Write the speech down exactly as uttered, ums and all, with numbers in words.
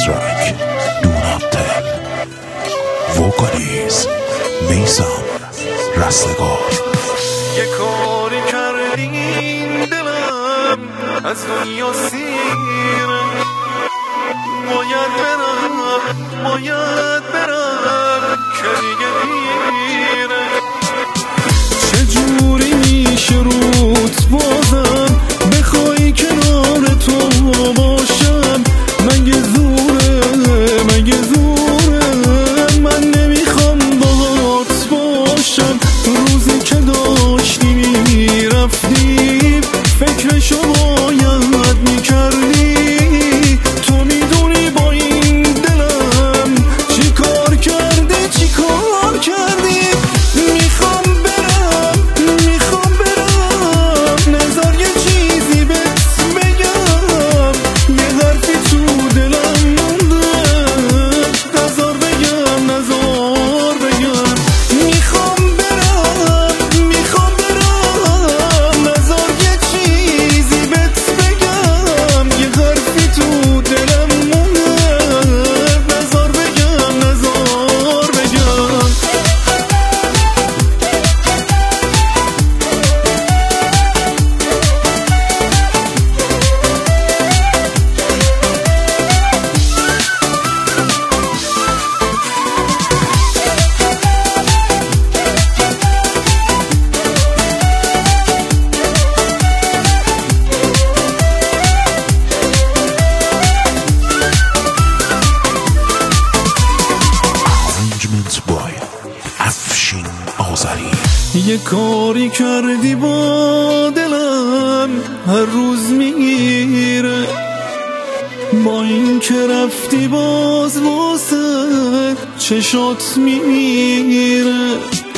track Do Not Tell. vocalist میثم رستگار. یه کاری کردین دلم از دنیا سیره، باید برم باید برم که دیگه دیره. چجوری میشه روت بازم بخوای کنار تو باشم؟ مگه زوره مگه زوره من نمیخوام باهات باشم. روزی که داشتی میرفتی فکرشو باید میکردی. تو میدونی با این دلم چی کار کردی چی کار کردی. میخوام برم میخوام برم نظر یه چیزی بهت بگم. یه حرفی تو دلم مونده نظر بگم نظر بگم. میخوام برم میخوام برم نظر یه چیزی بهت بگم. یه حرفی تو دلم مونده نظر بگم نظر بگم. Arrangement by افشین آذری. یه کاری کردی با دلم هر روز میگیره، با این که رفتی باز واسه چشات میمیره.